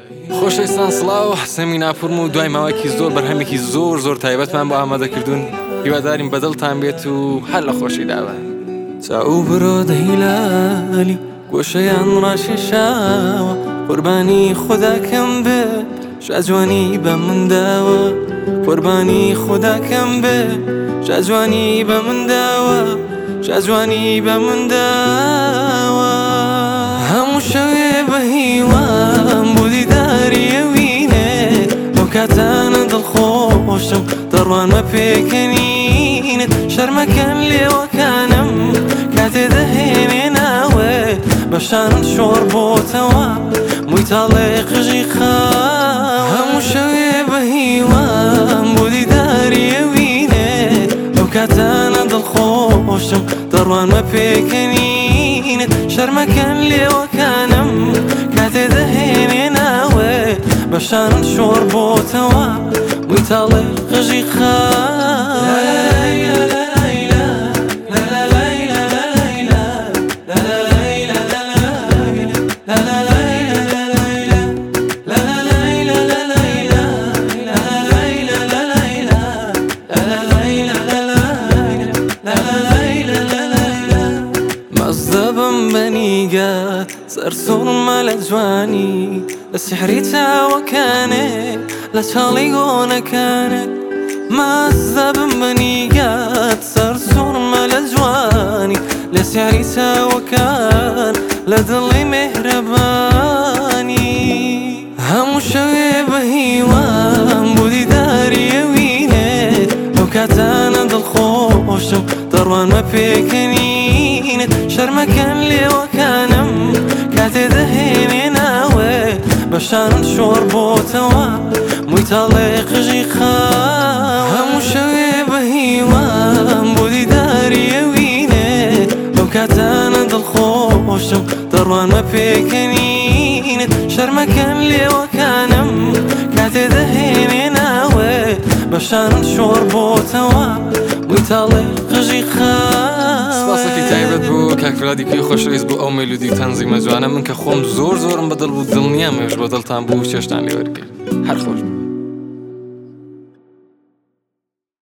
خۆشەویستان سڵاو، حسەمی ناپورم و دوای ماوەیەکی زۆر بەرهەمێکی زۆر تایبەتمان بۆ ئامادەکردوون. هیوادارین بەدڵتان بێت و هەر لە خۆشی داوە. چاو برۆ دەهیلالی گۆشەیان ڕاشێشاوە، قوربانی خوداکەم بێ شاجوانی بە منداوە، قوربانی خوداکەم بێ شاجوانی بە منداوە، شاجوانی بە منداوە. هەموو شەوێ بە هیوام بۆ دیداری ئەوینێ، ئەو کاتانە دڵخۆشم دەڕوانمە پێکەنینت، شەرمەکەن لێوەکانم کاتێ دەهێنێ ناوێ، بەشانت شۆڕ بۆتەوە مووی تاڵێ قژی خاوە. هەموو شەوێ بە هیوام بۆ دیداری ئەوینێ، ئەو کاتانە دڵخۆشم دەڕوانمە پێکەنینت، شەرمەکەن لێوەکانم کاتێ دەهێنێ ناوێ، بەشانت شۆڕ بۆتەوە مووی تاڵێ قژی خاوە. مەزدەبم بەنیگات سەرسوڕمە لە جوانی، لە سحری چاوەکانێ لە چاڵی گۆنەکانت. مەزدەبم بەنیگات سەرسوڕمە لە جوانی، لە سحری چاوەکان لە دڵی مێهرەبانی. هەموو شەوێ بە هیوام بۆ دیداری ئەوینێ، ئەو کاتانە دڵخۆشم دەڕوانمە پێکەنینت، شەرمەکەن لێوەکانم کاتێ دەهێنێ ناوێ، بەشانت شۆڕ بۆتەوە مووی تاڵێ قژی خاوە. هەموو شەوێ بە هیوام بۆ دیداری ئەوینێ، ئەو کاتانە دڵخۆشم دەڕوانمە پێکەنینت، شەرمەکەن لێوەکانم کاتێ دەهێنێ ناوێ، بەشانت شۆڕ بۆتەوە مووی تاڵێ قژی خاوە. سپاسێکی تایبەت بۆ کاک فرادی کوێ خۆشەویست بۆ ئەو مێلودی تەنزیمە جوانە. من کە خۆم زۆرم بەدڵ بوو، دڵنیام ئێوەش بەدڵتان بوو، چێشتان لێ وەرگرت. هەر خۆش.